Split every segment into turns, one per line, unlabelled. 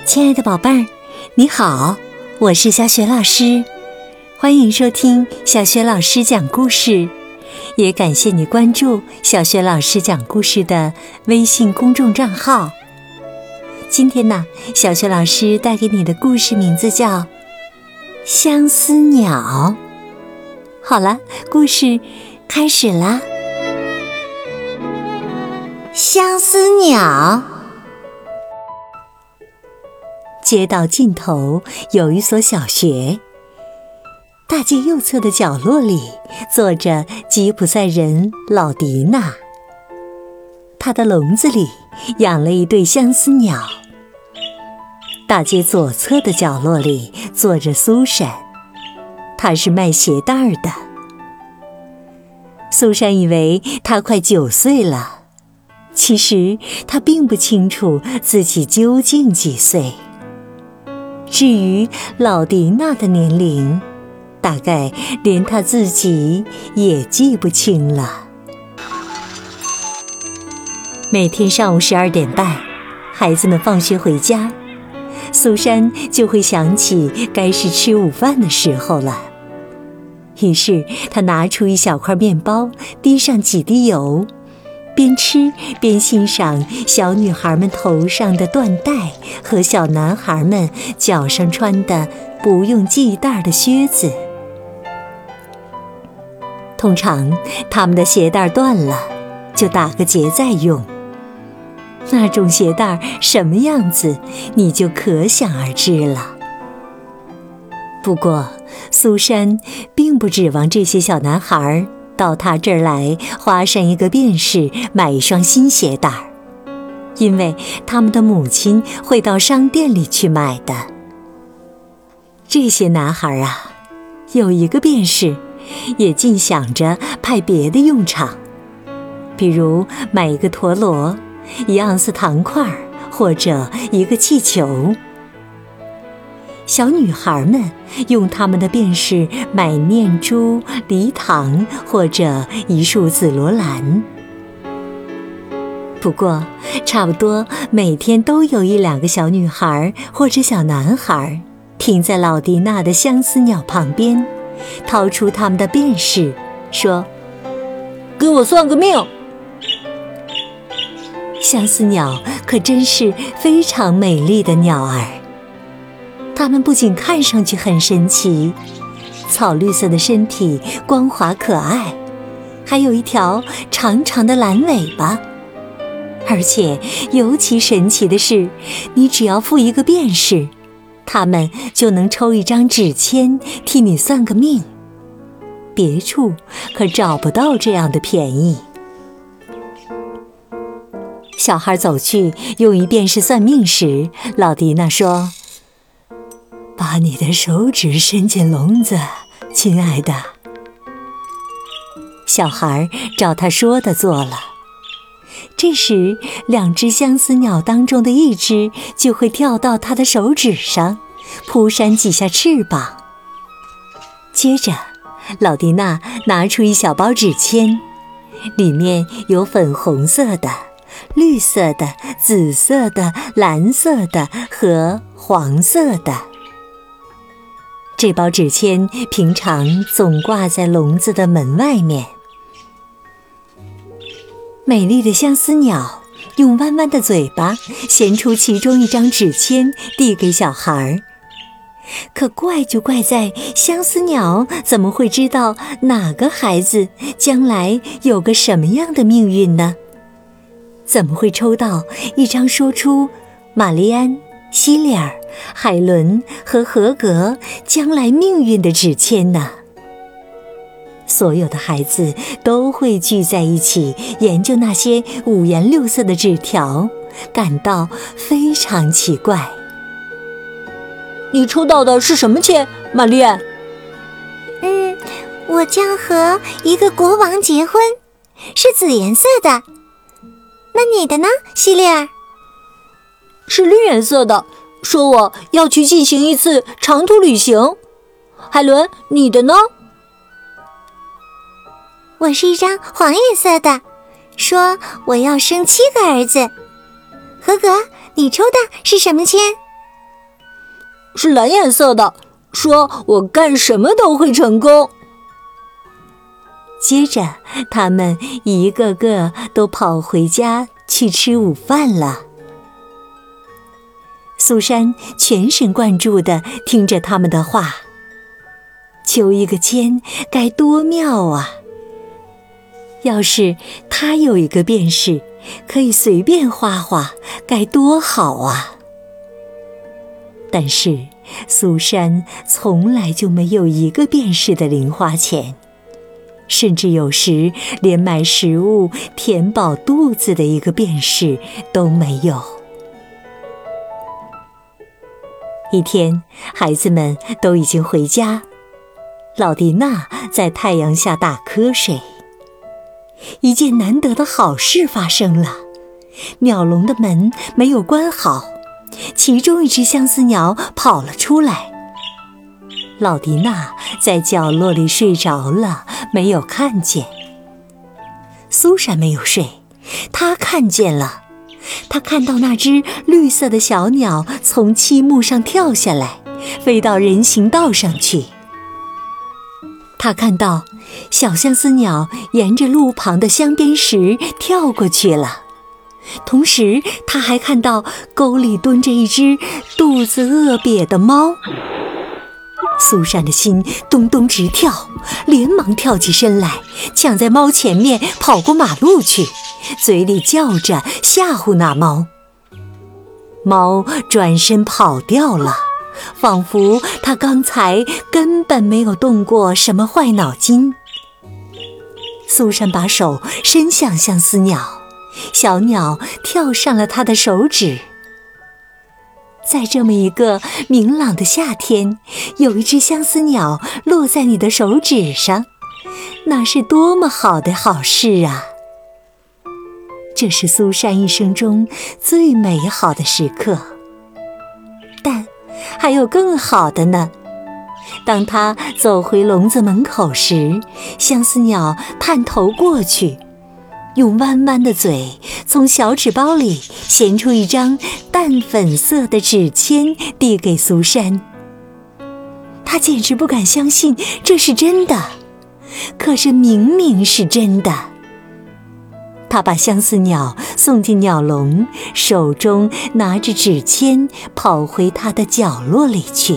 亲爱的宝贝儿，你好，我是小雪老师，欢迎收听小雪老师讲故事，也感谢你关注小雪老师讲故事的微信公众账号。今天呢，小雪老师带给你的故事名字叫《相思鸟》。好了，故事开始啦。
相思鸟。
街道尽头有一所小学，大街右侧的角落里坐着吉普赛人老迪娜，他的笼子里养了一对相思鸟。大街左侧的角落里坐着苏珊，她是卖鞋带的。苏珊以为她快9岁了，其实她并不清楚自己究竟几岁。至于老迪娜的年龄，大概连她自己也记不清了。每天上午12点半，孩子们放学回家，苏珊就会想起该是吃午饭的时候了。于是她拿出一小块面包，滴上几滴油，边吃边欣赏小女孩们头上的缎带和小男孩们脚上穿的不用系带的靴子。通常他们的鞋带断了，就打个结再用。那种鞋带什么样子，你就可想而知了。不过，苏珊并不指望这些小男孩到他这儿来花上一个便士买一双新鞋带，因为他们的母亲会到商店里去买的。这些男孩啊，有一个便士，也尽想着派别的用场，比如买一个陀螺、1盎司糖块，或者一个气球。小女孩们用他们的便士买念珠、梨糖或者一束紫罗兰。不过，差不多每天都有1、2个小女孩或者小男孩停在老迪娜的相思鸟旁边，掏出他们的便士，说：“
给我算个命。”
相思鸟可真是非常美丽的鸟儿。它们不仅看上去很神奇，草绿色的身体光滑可爱，还有一条长长的蓝尾巴。而且尤其神奇的是，你只要付一个便士，它们就能抽一张纸签替你算个命。别处可找不到这样的便宜。小孩走去用一便士算命时，老迪娜说：“把你的手指伸进笼子，亲爱的。”小孩照他说的做了。这时，2只相思鸟当中的一只就会跳到他的手指上，扑扇几下翅膀。接着，老迪娜拿出一小包纸签，里面有粉红色的、绿色的、紫色的、蓝色的和黄色的。这包纸签平常总挂在笼子的门外面。美丽的相思鸟用弯弯的嘴巴衔出其中一张纸签，递给小孩。可怪就怪在相思鸟怎么会知道哪个孩子将来有个什么样的命运呢？怎么会抽到一张说出玛丽安、希利尔、海伦和合格将来命运的纸签呢？所有的孩子都会聚在一起研究那些5颜6色的纸条，感到非常奇怪。
你抽到的是什么签，玛丽安？
我将和一个国王结婚，是紫颜色的。那你的呢，希利尔？
是绿颜色的，说我要去进行一次长途旅行。海伦，你的呢？
我是一张黄颜色的，说我要生7个儿子。合格，你抽的是什么签？
是蓝颜色的，说我干什么都会成功。
接着，他们一个个都跑回家去吃午饭了。苏珊全神贯注地听着他们的话，求一个签该多妙啊！要是她有一个便士，可以随便花花，该多好啊！但是苏珊从来就没有一个便士的零花钱，甚至有时连买食物填饱肚子的一个便士都没有。一天，孩子们都已经回家，老迪娜在太阳下打瞌睡。一件难得的好事发生了，鸟笼的门没有关好，其中一只相思鸟跑了出来。老迪娜在角落里睡着了，没有看见。苏珊没有睡，她看见了。她看到那只绿色的小鸟从漆木上跳下来，飞到人行道上去。她看到小相思鸟沿着路旁的香边石跳过去了，同时她还看到沟里蹲着一只肚子饿瘪的猫。苏珊的心咚咚直跳，连忙跳起身来，抢在猫前面跑过马路去，嘴里叫着吓唬那猫。猫转身跑掉了，仿佛它刚才根本没有动过什么坏脑筋。苏珊把手伸向相思鸟，小鸟跳上了它的手指。在这么一个明朗的夏天，有一只相思鸟落在你的手指上，那是多么好的好事啊！这是苏珊一生中最美好的时刻。但还有更好的呢。当她走回笼子门口时，相思鸟探头过去，用弯弯的嘴从小纸包里衔出一张淡粉色的纸签递给苏珊。她简直不敢相信这是真的，可是明明是真的。她把相思鸟送进鸟笼，手中拿着纸签跑回她的角落里去。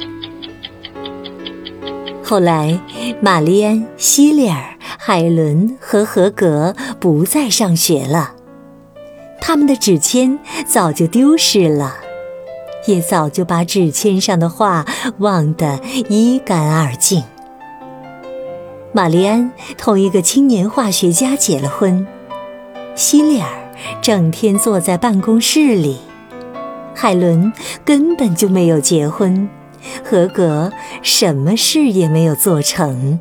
后来，玛丽安、希利尔、海伦和合格不再上学了，他们的纸签早就丢失了，也早就把纸签上的话忘得一干二净。玛丽安同一个青年化学家结了婚，希利尔整天坐在办公室里，海伦根本就没有结婚，合格什么事也没有做成。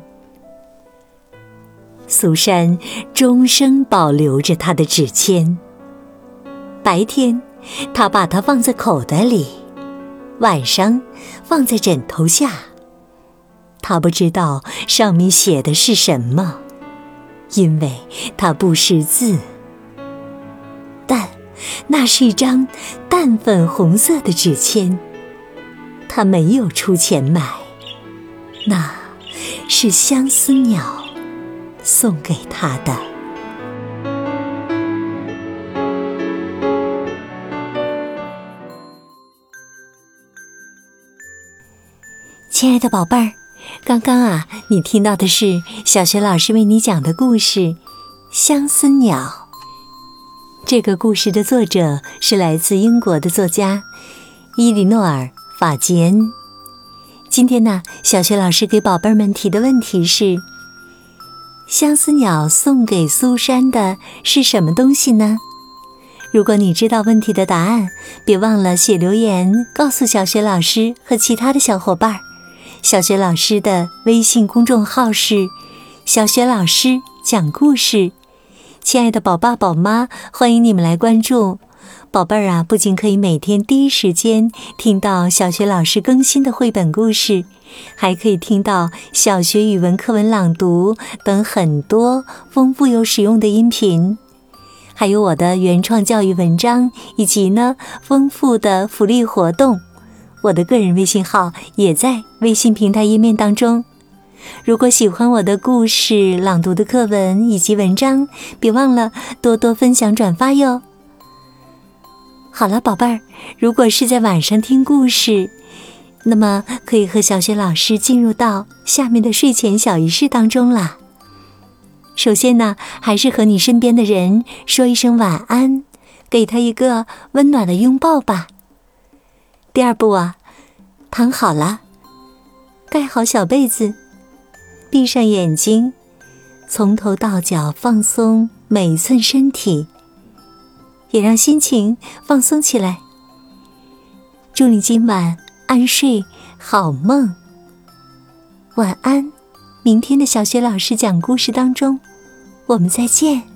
苏珊终生保留着她的纸签，白天她把它放在口袋里，晚上放在枕头下。她不知道上面写的是什么，因为她不识字。但那是一张淡粉红色的纸签，她没有出钱买，那是相思鸟送给她的。亲爱的宝贝儿，刚刚你听到的是小学老师为你讲的故事《相思鸟》。这个故事的作者是来自英国的作家伊莉诺尔·法吉恩。今天呢，小学老师给宝贝们提的问题是：相思鸟送给苏珊的是什么东西呢？如果你知道问题的答案，别忘了写留言告诉小学老师和其他的小伙伴。小学老师的微信公众号是小学老师讲故事。亲爱的宝爸宝妈，欢迎你们来关注。宝贝儿不仅可以每天第一时间听到小学老师更新的绘本故事，还可以听到小学语文课文朗读等很多丰富又实用的音频，还有我的原创教育文章，以及丰富的福利活动。 我的个人微信号也在微信平台页面当中。如果喜欢我的故事、朗读的课文以及文章，别忘了多多分享转发哟。好了，宝贝儿，如果是在晚上听故事，那么可以和小雪老师进入到下面的睡前小仪式当中啦。首先呢，还是和你身边的人说一声晚安，给他一个温暖的拥抱吧。第二步啊，躺好了，盖好小被子，闭上眼睛，从头到脚放松每一寸身体，也让心情放松起来。祝你今晚安睡好梦，晚安。明天的小雪老师讲故事当中，我们再见。